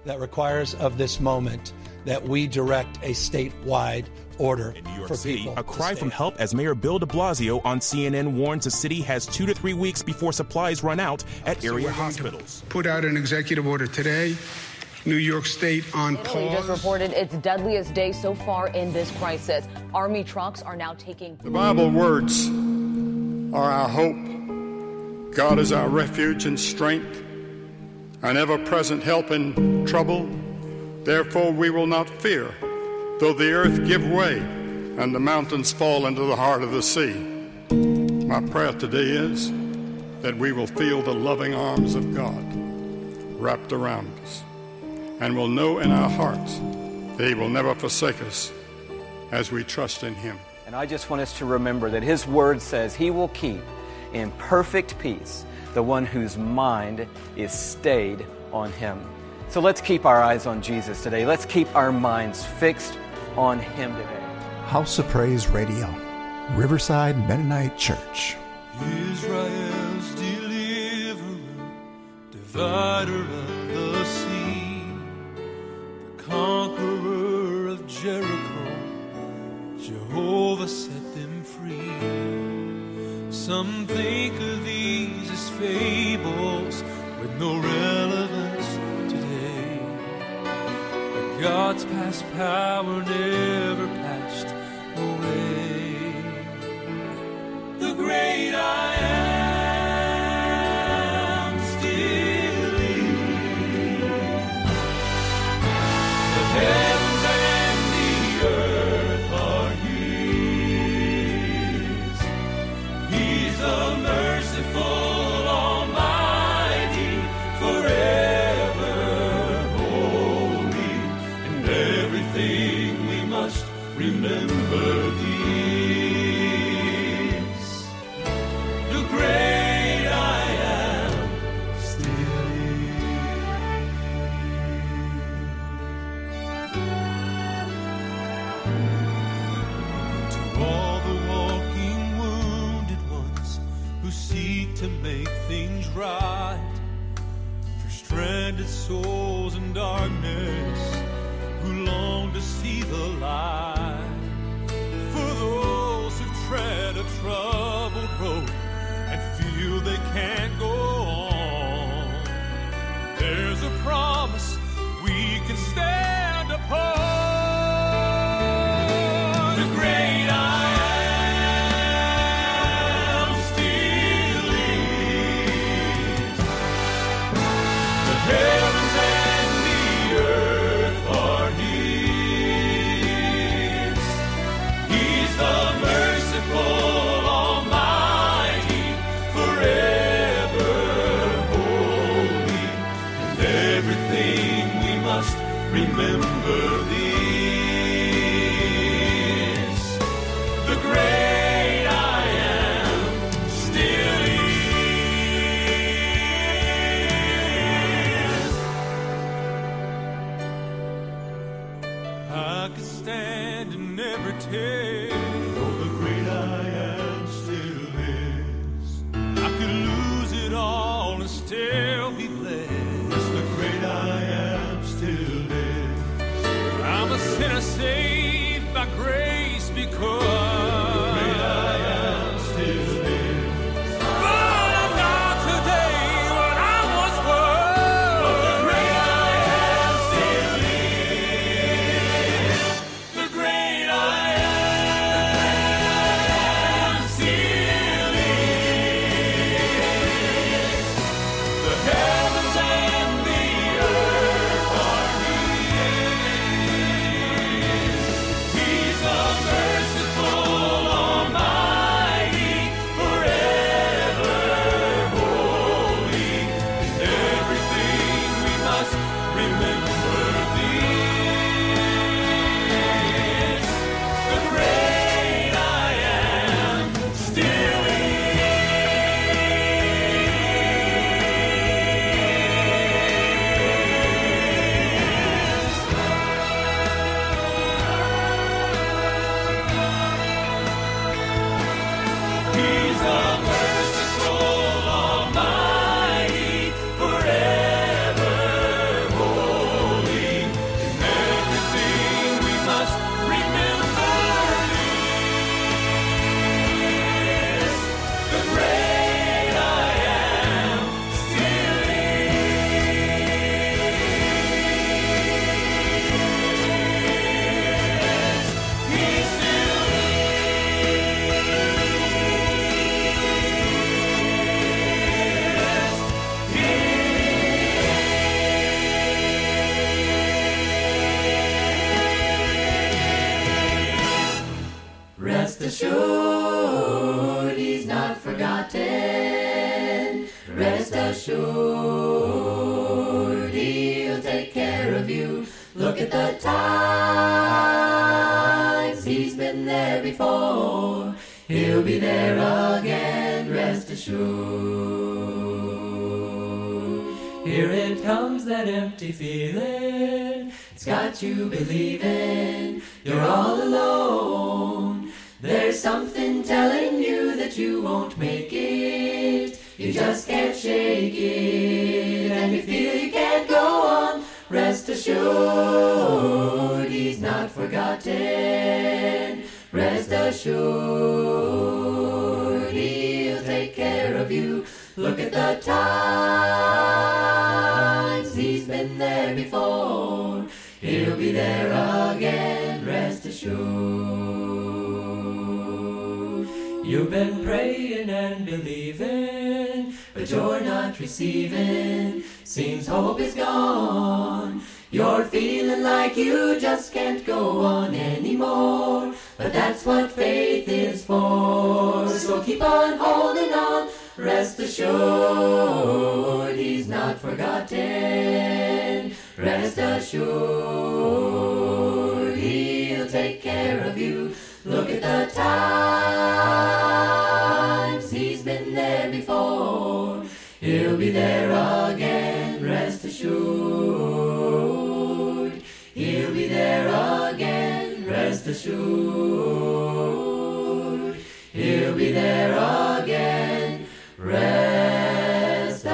that requires of this moment that we direct a statewide order in New York for City, people. A cry from help as Mayor Bill de Blasio on CNN warns the city has 2 to 3 weeks before supplies run out at area hospitals. Put out an executive order today. New York State on pause. Italy just reported its deadliest day so far in this crisis. Army trucks are now taking... The Bible words are our hope. God is our refuge and strength, an ever-present help in trouble. Therefore we will not fear, though the earth give way and the mountains fall into the heart of the sea. My prayer today is that we will feel the loving arms of God wrapped around us, and will know in our hearts that He will never forsake us as we trust in Him. And I just want us to remember that His word says He will keep in perfect peace the one whose mind is stayed on Him. So let's keep our eyes on Jesus today. Let's keep our minds fixed on Him today. House of Praise Radio, Riverside Mennonite Church. Israel's deliverer, divider of the sea, the conqueror of Jericho, Jehovah set them free. Some think of these as fables with no relevance today, but God's past power never passed away. The great I am still lives. The heavens and the earth are His. He's the merciful Almighty, forever holy. In everything we must remember these. Great I am still to all the walking wounded ones who seek to make things right, for stranded souls in darkness who long to see the light, for those who tread a troubled road feel they can't go on. There's a promise we can stand upon. The great I am still lives. The heavens and the earth are His. He's the merciful remember this. The great I am still is. I could stand and never tell. Oh, the great I am still is. I could lose it all and still be blessed. The great I am still is. I'm a sinner saved by grace because the great I am still lives. But I'm not today what I once was. But the great I am still lives. The great I am still lives. The heavens and the earth are take care of you. Look at the times, he's been there before. He'll be there again, rest assured. Here it comes, that empty feeling. It's got you believing you're all alone. There's something telling you that you won't make it. You just can't shake it. And you feel you can't go on. Rest assured, he's not forgotten. Rest assured, he'll take care of you. Look at the times, he's been there before. He'll be there again, rest assured. You've been praying and believing, but you're not receiving. Seems hope is gone. You're feeling like you just can't go on anymore. But that's what faith is for. So keep on holding on. Rest assured, he's not forgotten. Rest assured, he'll take care of you. Look at the times, he's been there before. He'll be there again, rest assured. He'll be there again, rest assured. He'll be there again, rest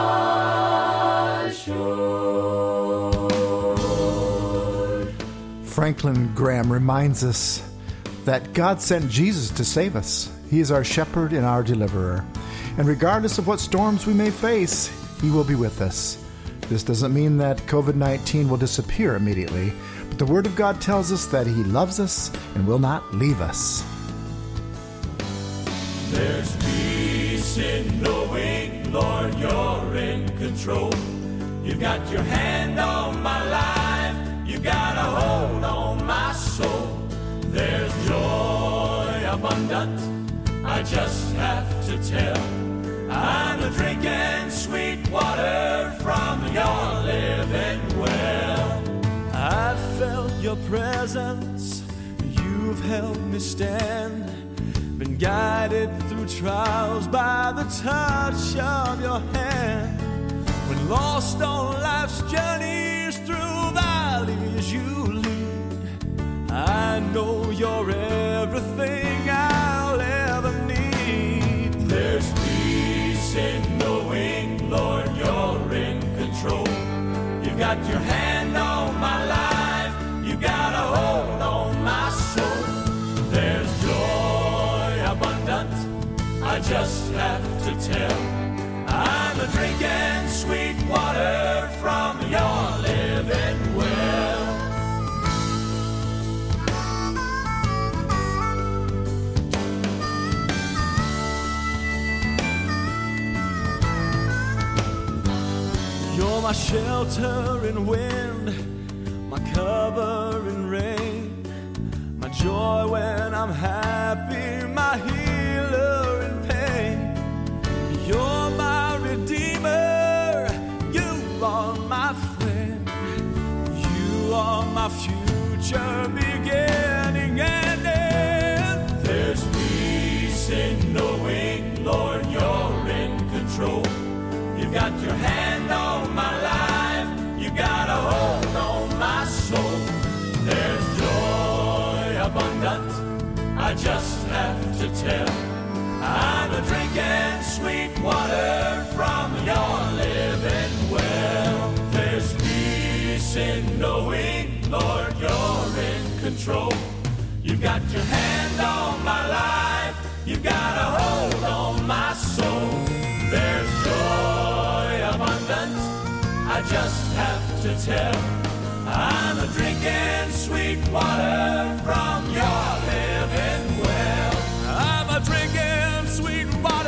assured. Franklin Graham reminds us that God sent Jesus to save us. He is our shepherd and our deliverer. And regardless of what storms we may face, He will be with us. This doesn't mean that COVID-19 will disappear immediately, but the Word of God tells us that He loves us and will not leave us. There's peace in knowing, Lord, you're in control. You've got your hand on my life. You got a hold on my soul. There's joy abundant, I just have to tell. I'm a drinking sweet water from your living well. I felt your presence, you've helped me stand. Been guided through trials by the touch of your hand. When lost on life's journeys through valleys you lead, I know you're everything I'll ever need. There's peace in knowing, Lord, you're in control. You've got your hand on my life. You got a hold on my soul. There's joy abundant, I just have to tell. I'm a drinking sweet water from your living well. You're my shelter in wind, my cover in rain, my joy when I'm happy, my healer in pain. You're my redeemer, you are my friend, you are my future beginning and end. There's peace in knowing, Lord, you're in control. You've got your hand on my life. You got a hold on my soul. There's joy abundant, I just have to tell. I'm a drinking sweet water from your living well. There's peace in knowing, Lord, you're in control. You've got your hand on my life. You've got a hold on my soul. There's joy abundant, I just have to tell. I'm a drinking sweet water from your living well. I'm a drinking sweet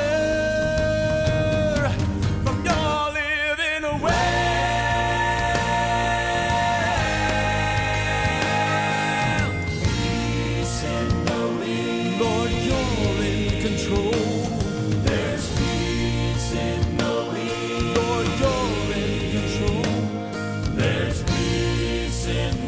water from your living well. Peace in knowing, Lord, you're in control. There's peace in knowing, Lord, you're in control. There's in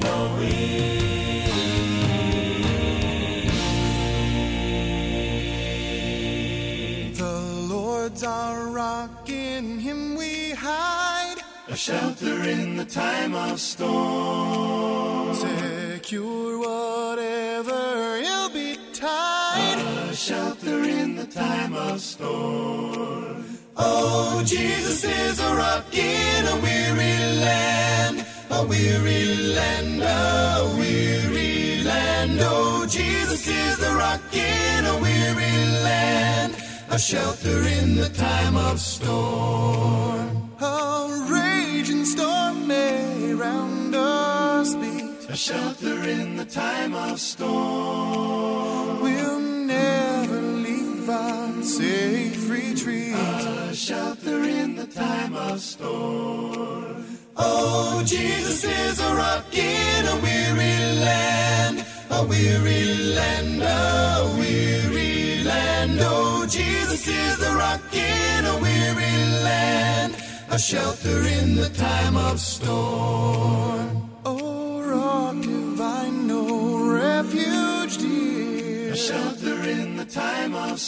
knowing. The Lord's our rock, in him we hide, a shelter in the time of storm. Secure whatever ill betide, a shelter in the time of storm. Oh, Jesus is a rock in a weary land, a weary land, a weary land. Oh, Jesus is a rock in a weary land, a shelter in the time of storm. A raging storm may round us beat, a shelter in the time of storm. We'll never leave our safe retreat, a shelter in the time of storm. Oh, Jesus is a rock in a weary land, a weary land, a weary land. Oh, Jesus is a rock in a weary land, a shelter in the time of storm. Oh, rock divine, no refuge dear, a shelter in the time of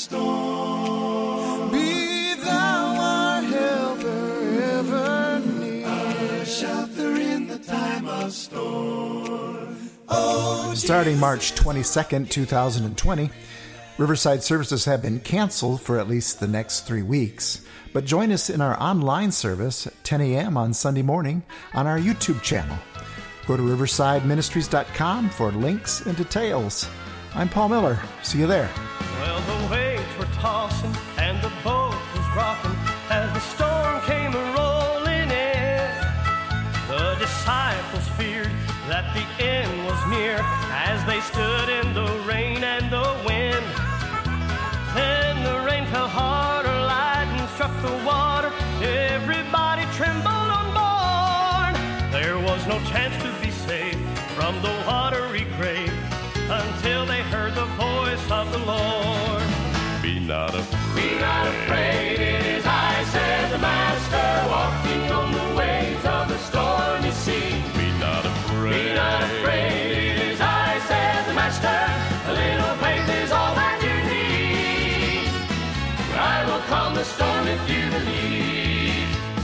storm. Be thou our helper ever near, a shelter in the time of storm. Oh, starting March 22nd, 2020, Riverside services have been canceled for at least the next 3 weeks. But join us in our online service at 10 a.m. on Sunday morning on our YouTube channel. Go to riversideministries.com for links and details. I'm Paul Miller. See you there. Well, the waves were tossing and the boat was rocking as the storm came rolling in. The disciples feared that the end was near as they stood in the rain and the wind. Then the rain fell harder, lightning struck the water. Everybody trembled on board. There was no chance to be saved from the watery grave until they heard the voice of the Lord. Be not afraid. Be not afraid, it is I, said the Master, walking on the waves of the stormy sea. Be not afraid. Be not afraid, it is I, said the Master, a little faith is all that you need. I will calm the storm if you believe.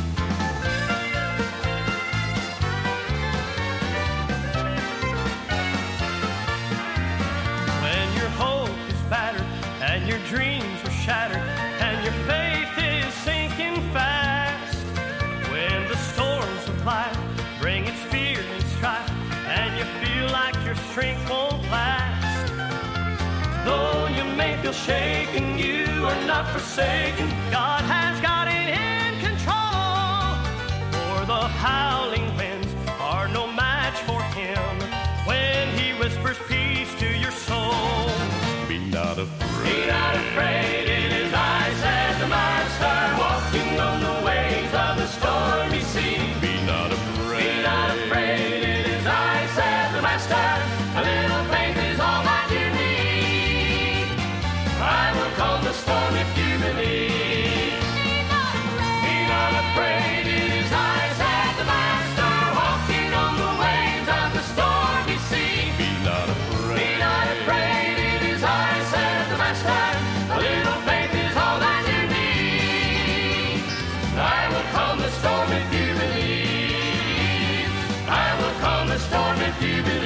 When your hope is battered and your dreams are shattered and your faith is sinking fast, when the storms of life bring its fear and strife and you feel like your strength won't last, though you may feel shaken, you are not forsaken. God has got it in control. For the howling winds are no match for him when he whispers peace to your soul. Be not afraid. Be not afraid, it is I, said the Master, walking on the waves of the stormy sea. Be not afraid. Be not afraid, it is I, said the Master, a little faith is all that you need. I will calm the storm if you believe. Be not afraid, it is I, said the Master, walking on the waves of the stormy sea. Be not afraid. Be not afraid, it is I, said the Master, a little faith is all that you need. I will calm the storm if you believe. I will calm the storm if you believe.